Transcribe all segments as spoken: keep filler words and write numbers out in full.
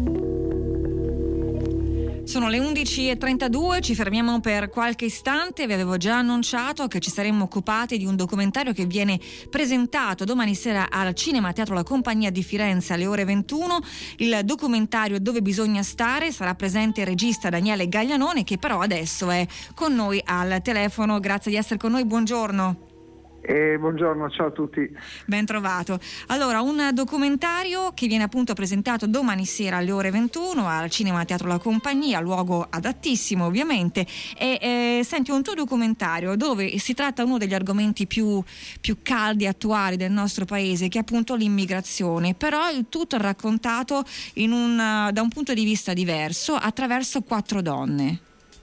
Sono le undici e trentadue, ci fermiamo per qualche istante. Vi avevo già annunciato che ci saremmo occupati di un documentario che viene presentato domani sera al Cinema Teatro La Compagnia di Firenze alle ore ventuno. Il documentario Dove bisogna stare, sarà presente il regista Daniele Gaglianone, che però adesso è con noi al telefono. Grazie di essere con noi, buongiorno. Eh, buongiorno, ciao a tutti. Ben trovato. Allora, un documentario che viene appunto presentato domani sera alle ore ventuno al Cinema Teatro La Compagnia, luogo adattissimo ovviamente. E eh, senti, un tuo documentario dove si tratta uno degli argomenti più, più caldi e attuali del nostro paese, che è appunto l'immigrazione, però il tutto raccontato in un, da un punto di vista diverso, attraverso quattro donne.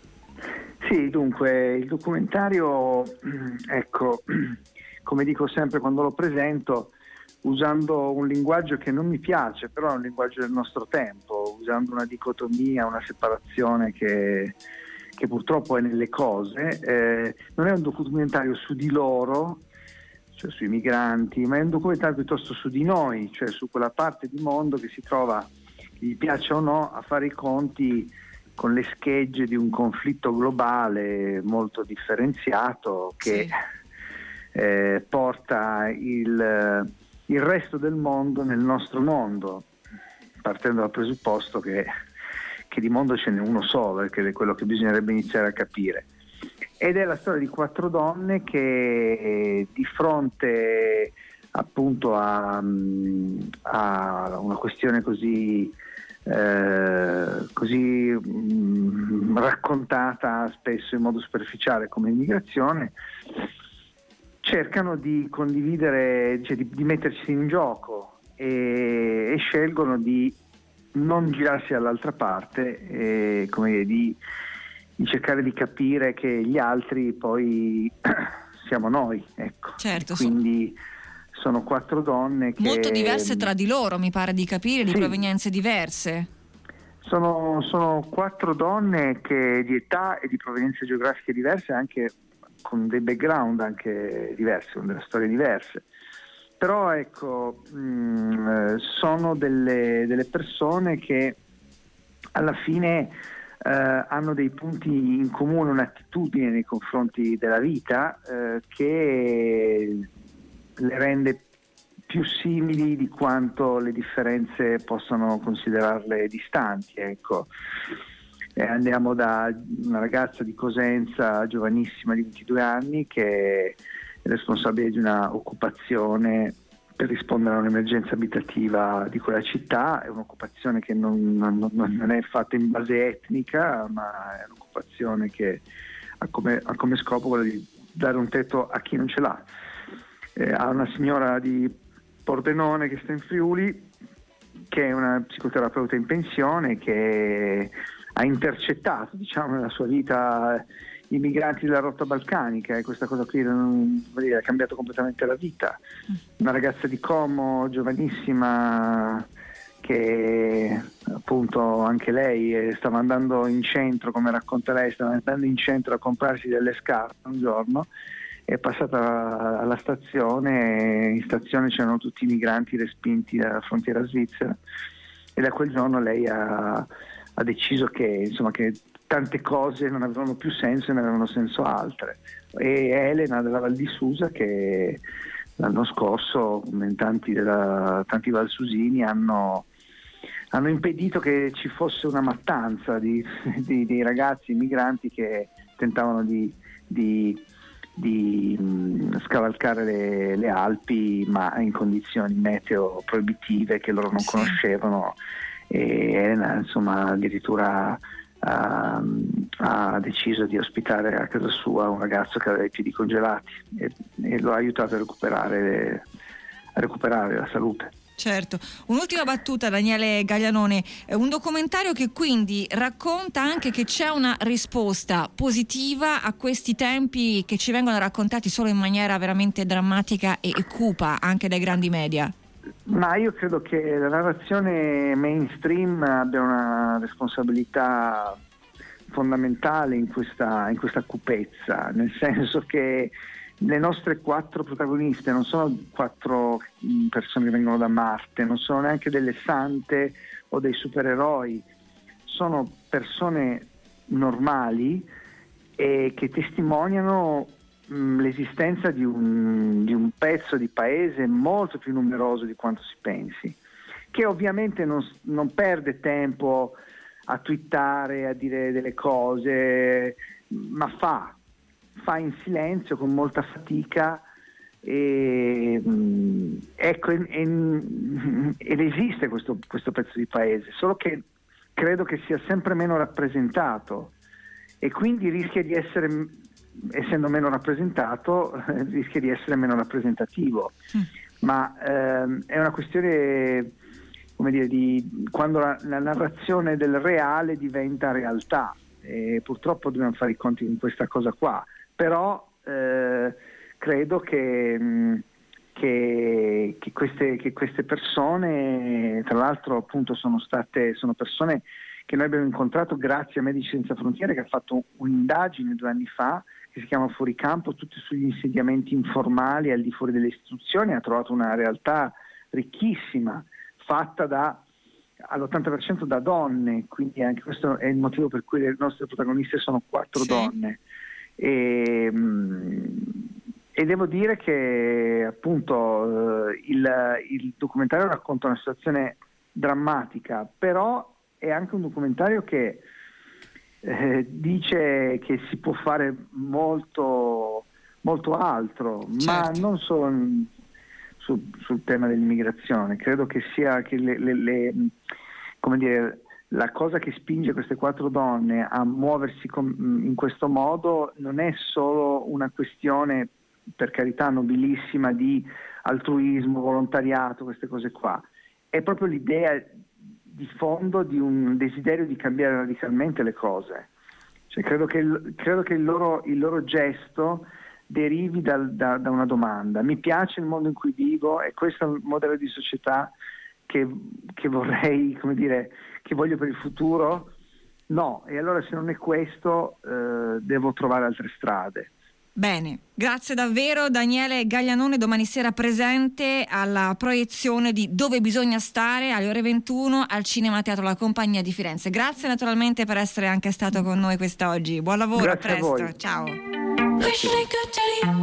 Sì, dunque il documentario, ecco, come dico sempre quando lo presento, usando un linguaggio che non mi piace, però è un linguaggio del nostro tempo, usando una dicotomia, una separazione che, che purtroppo è nelle cose, eh, non è un documentario su di loro, cioè sui migranti, ma è un documentario piuttosto su di noi, cioè su quella parte di mondo che si trova, gli piaccia o no, a fare i conti con le schegge di un conflitto globale molto differenziato che sì. eh, porta il, il resto del mondo nel nostro mondo, partendo dal presupposto che, che di mondo ce n'è uno solo, che è quello che bisognerebbe iniziare a capire. Ed è la storia di quattro donne che di fronte appunto a, a una questione così Eh, così mh, raccontata spesso in modo superficiale come immigrazione, cercano di condividere, cioè di, di mettersi in gioco e, e scelgono di non girarsi dall'altra parte e come dire, di, di cercare di capire che gli altri poi siamo noi, ecco. Certo, quindi sono quattro donne che molto diverse tra di loro, mi pare di capire, di sì. provenienze diverse. Sono, sono quattro donne che di età e di provenienze geografiche diverse, anche con dei background anche diversi, con delle storie diverse. Però ecco, mh, sono delle, delle persone che alla fine eh, hanno dei punti in comune, un'attitudine nei confronti della vita eh, che le rende più simili di quanto le differenze possano considerarle distanti, ecco. Eh, andiamo da una ragazza di Cosenza, giovanissima di ventidue anni, che è responsabile di una occupazione per rispondere a un'emergenza abitativa di quella città. È un'occupazione che non, non, non è fatta in base etnica, ma è un'occupazione che ha come, ha come scopo quello di dare un tetto a chi non ce l'ha. Eh, ha una signora di Pordenone che sta in Friuli, che è una psicoterapeuta in pensione, che ha intercettato, diciamo, nella sua vita i migranti della rotta balcanica, e questa cosa qui non, dire, ha cambiato completamente la vita. Una ragazza di Como, giovanissima, che appunto anche lei stava andando in centro, come racconta lei, stava andando in centro a comprarsi delle scarpe un giorno, è passata alla stazione, in stazione c'erano tutti i migranti respinti dalla frontiera svizzera, e da quel giorno lei ha, ha deciso che, insomma, che tante cose non avevano più senso e ne avevano senso altre. E Elena della Val di Susa, che l'anno scorso, come tanti, della, tanti valsusini, hanno, hanno impedito che ci fosse una mattanza di, di, di ragazzi migranti che tentavano di, di di mh, scavalcare le, le Alpi, ma in condizioni meteo proibitive che loro non sì. conoscevano, e Elena insomma addirittura ha, ha deciso di ospitare a casa sua un ragazzo che aveva i piedi congelati e, e lo ha aiutato a recuperare, a recuperare la salute. Certo. Un'ultima battuta, Daniele Gaglianone, un documentario che quindi racconta anche che c'è una risposta positiva a questi tempi che ci vengono raccontati solo in maniera veramente drammatica e cupa anche dai grandi media. Ma io credo che la narrazione mainstream abbia una responsabilità fondamentale in questa, in questa cupezza, nel senso che le nostre quattro protagoniste non sono quattro persone che vengono da Marte, non sono neanche delle sante o dei supereroi, sono persone normali e che testimoniano mh, l'esistenza di un, di un pezzo di paese molto più numeroso di quanto si pensi, che ovviamente non, non perde tempo a twittare, a dire delle cose, ma fa, fa in silenzio, con molta fatica, e mh, ecco, e, e, ed esiste questo, questo pezzo di paese, solo che credo che sia sempre meno rappresentato e quindi rischia di essere, essendo meno rappresentato, rischia di essere meno rappresentativo. Mm. Ma ehm, è una questione, come dire, di quando la, la narrazione del reale diventa realtà, e purtroppo dobbiamo fare i conti con questa cosa qua, però eh, credo che, mh, che, che, queste, che queste persone, tra l'altro appunto sono state sono persone che noi abbiamo incontrato grazie a Medici Senza Frontiere, che ha fatto un'indagine due anni fa che si chiama Fuori Campo, tutti sugli insediamenti informali al di fuori delle istituzioni, ha trovato una realtà ricchissima, fatta da all'ottanta per cento da donne, quindi anche questo è il motivo per cui le nostre protagoniste sono quattro sì. donne. E, e devo dire che appunto il, il documentario racconta una situazione drammatica, però è anche un documentario che eh, dice che si può fare molto, molto altro, certo. ma non solo sul, sul tema dell'immigrazione. Credo che sia che le, le, le, come dire, la cosa che spinge queste quattro donne a muoversi com- in questo modo non è solo una questione, per carità, nobilissima di altruismo, volontariato, queste cose qua. È proprio l'idea di fondo di un desiderio di cambiare radicalmente le cose. Cioè, credo che, il, credo che il, loro, il loro gesto derivi dal, da, da una domanda: mi piace il mondo in cui vivo? È questo il modello di società che, che vorrei, come dire, che voglio per il futuro? No, e allora se non è questo eh, devo trovare altre strade. Bene, grazie davvero Daniele Gaglianone, domani sera presente alla proiezione di Dove bisogna stare alle ore ventuno al Cinema Teatro La Compagnia di Firenze. Grazie naturalmente per essere anche stato con noi quest'oggi. Buon lavoro, grazie a presto, a voi. ciao.